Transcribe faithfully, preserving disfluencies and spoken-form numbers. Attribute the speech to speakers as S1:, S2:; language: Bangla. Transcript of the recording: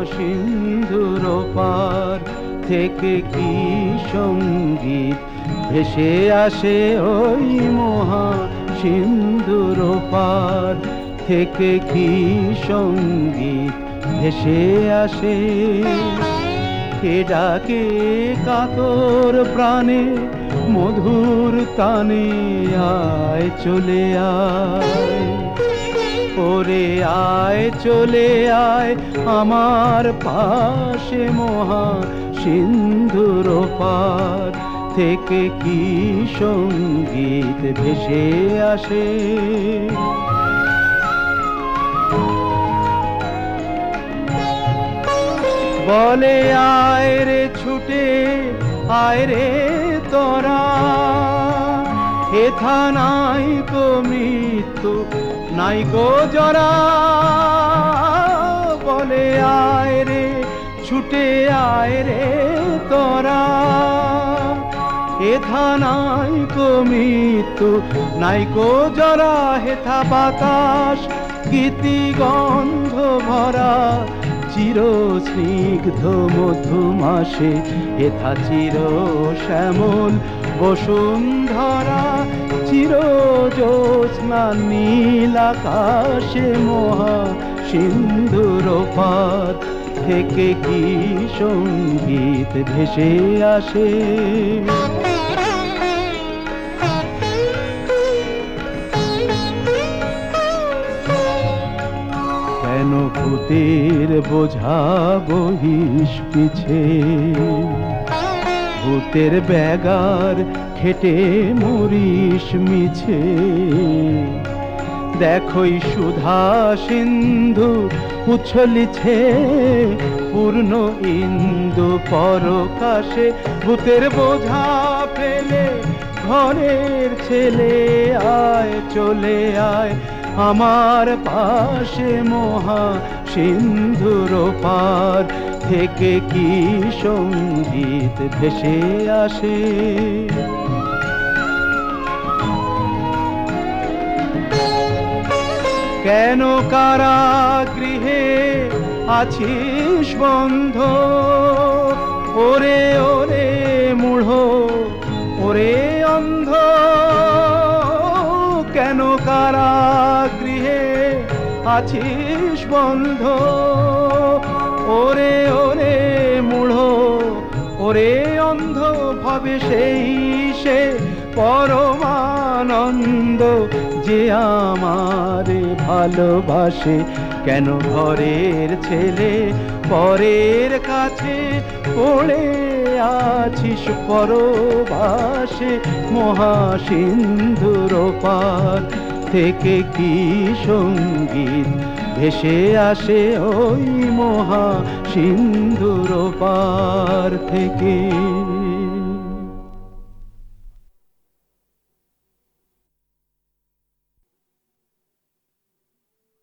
S1: সিন্ধুর পার থেকে কি সঙ্গীত ভেসে আসে ওই মহা সিন্ধুর পার থেকে কি সঙ্গীত ভেসে আসে। কে ডাকে কাতর প্রাণে মধুর তানে, আয় চলে আয় ওরে আয় চলে আয় আমার পাশে মহা সিন্ধুর পার থেকে কি সঙ্গীত ভেসে আসে। বলে আয় রে ছুটে আয় রে তোরা, হেথা নাই কো মৃত্যু নাই কো জরা। বলে আয় রে ছুটে আয় রে তোরা, হেথা নাই কো মৃত্যু নাই কো জরা। হেথা বাতাস গীতি গন্ধ ভরা, চির স্নিগ্ধ মধুমাসে। হেথা চির শ্যামল বসুন্ধরা, চির জ্যোৎস্না নীল আকাশে মহা সিন্ধুর পার থেকে কি সঙ্গীত ভেসে আসে। কেন ভূতের বোঝা বহিস পিছে, ভূতের ব্যাগার খেটে মরিস মিছে। দেখোই সুধা সিন্ধু উছলিছে পূর্ণ ইন্দু পরকাশে। ভূতের বোঝা ফেলে ঘরের ছেলে, আয় চলে আয় আমার পাশে মহা সিন্ধুর পার থেকে কি সঙ্গীত ভেসে আসে। কেন কারাগৃহে আছিস বন্ধ, ওরে ওরে মূঢ় ওরে অন্ধ। কেন কারাগৃহে আছিস বন্ধ, ওরে ওরে মূঢ় ওরে অন্ধ। ভাবে সেই সে পরমানন্দ যে আমারে ভালোবাসে। কেন ঘরের ছেলে পরের কাছে পড়ে আছিস পরবাসে। মহা সিন্ধুর পার থেকে কি সঙ্গীত ভেসে আসে ওই মহা সিন্ধুর পার থেকে।